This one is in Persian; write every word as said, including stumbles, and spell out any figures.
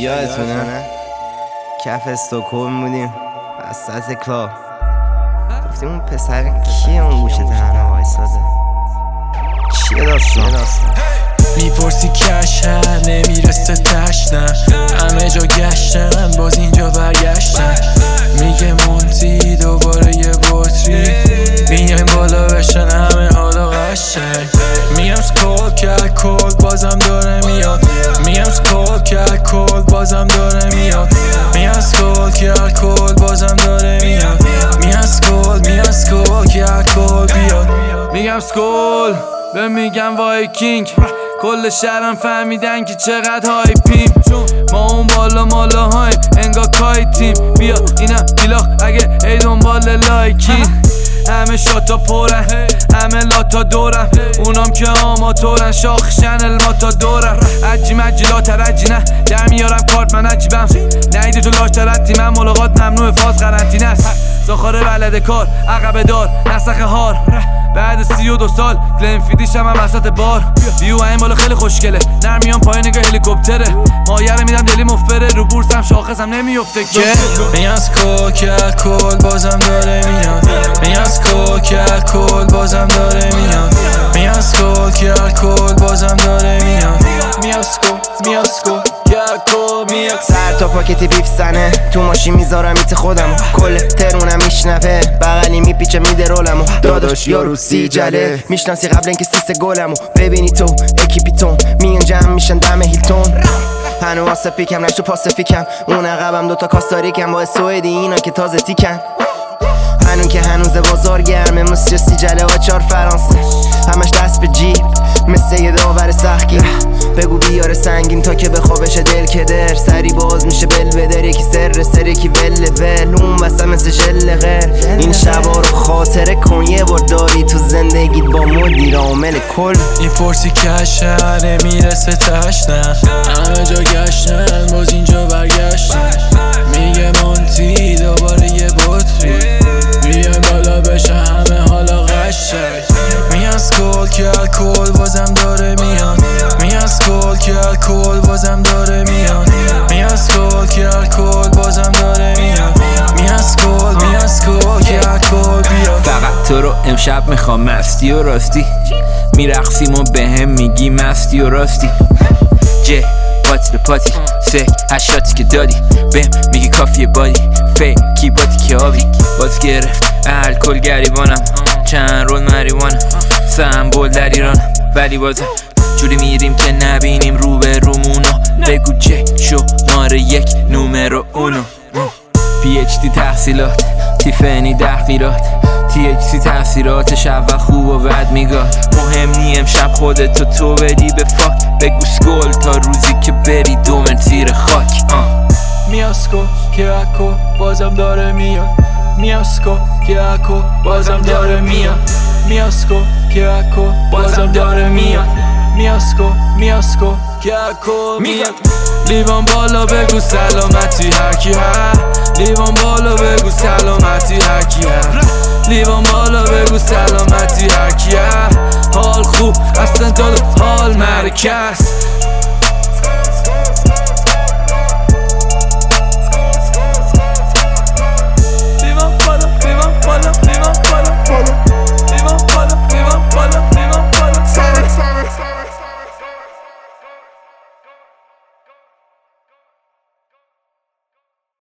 یادتونه کف استوکهلم بودیم وسط کلاب، گفتیم اون پسر کیه اون گوشه تنها وایساده؟ چیه داستان؟ میپرسی کشن نمیرسه تشنم، همه جا گشتن باز اینجا برگشتن. میگه مونتی دوباره یه بطری، میگم بالا بشن همه حالا قشنگ. میگم سکول کرد کل بازم داره میاد، میگم سکول کرد کل بازم داره میاد، میگم سکول کرد کل بازم داره میاد، میگم سکول میگم سکول کرد کل بیاد. میگم سکول به میگم وایکینگ، کل شهرم فهمیدن که چقدر هایپیم. ما اون بالا مالا هایم انگا کایتیم، بیا اینم بیلاخ اگه ای دنبال لایکی. همه شاتا پرن همه لاتا دورم، اونام که آماتورن شاخشن الماتا دورم. عجی مجی لا ترجی نه در میارم کارت من عجیبم، نهیدی تو لاش ترتی من ملاقات ممنوع فاز قرنطینه است. زاخاره بلده کار عقب دار نسخ هار، بعد سی و دو سال گلنفیدیش هم وسط بار. بیو این بالا خیلی خوشگله نرمیان پای نگاه هلیکوپتره، مایره میدم دلی مفبره رو بورسم شاخصم نمیفته که میگم سکول کرد کل بازم داره میاد، میگم سکول کرد کل بازم داره میاد، میگم سکول کرد کل بازم داره میاد، میگم سکول میگم سکول کرد کل میاد. سر تا پاکتی بیف زنه تو ماشین میذارم ایت خودمو، کل ترونم میشنوه بغلی میپیچه میده رولمو. داداش یارو سی جله میشناسی قبل اینکه سیست گلمو ببینی تو اکیپیتون میان جمع میشن دم هیلتون. هنو واسه پیکم نشتو پاسفیکم، اون عقبم دوتا کاستاریکم با سوئدی اینا که تازه تیکن. هنون که هنوز بازار گرمه مسیو سی جله آچار فرانسه، همش دست به جیب مثل یه داور سخگیر. بگو بیاره سنگین تا که بخوابش دل کدر، سری باز میشه بل بدر یکی سر سر یکی ول ول اون واسه مثل ژل غیر. این شبا رو خاطره کن یه بار داری تو زندگیت با مدیر عامل کل. این پرسی کشن نمیرسه تشنم، همه جا گشتن باز اینجا برگشتن. میگه مونتی دوباره یه بطری، بیایم بالا بشه همه حالا قشنگ. میگم سکول کرد کل بازم داره میاد، میگم سکول کرد کل بازم داره میاد، میگم سکول کرد کل بازم داره میاد، میگم سکول میگم سکول کرد کل بیاد. فقط تو رو امشب میخوام مستی و راستی، میرقصیم و به هم میگی مستی و راستی. جه پاتی به پاتی سه هشتاتی که دادی بهم میگی کافیه بادی فیکی باتی که آبی. باز گرفت الکل گریبانم چند رول مریوانم سمبول در ایرانم، ولی بازم جوری میریم که نبینیم رو به رومونو. بگو چه شماره یک نومرو اونو. پی اچ دی تحصیلات تیفنی تحقیرات، تی اچ سی تاثیراتش اول خوب و بد میگاد. مهم نی امشب خودتو تو بدی به فاک، بگو سکول تا روزی که بری دومن زیر خاک. میام سکول که اکو بازم داره میاد، میام سکول که اکو بازم داره میاد، میام سکول که اکو بازم داره میاد، میام سکول میام سکول که اکو میاد. لیوان بالا بگو سلامتی هرکی هر، لیوان بالا بگو سلامتی هرکی هر، لیوان بالا بگو سلامتی هرکی هر. حال خوب اصلا داد حال مرکز،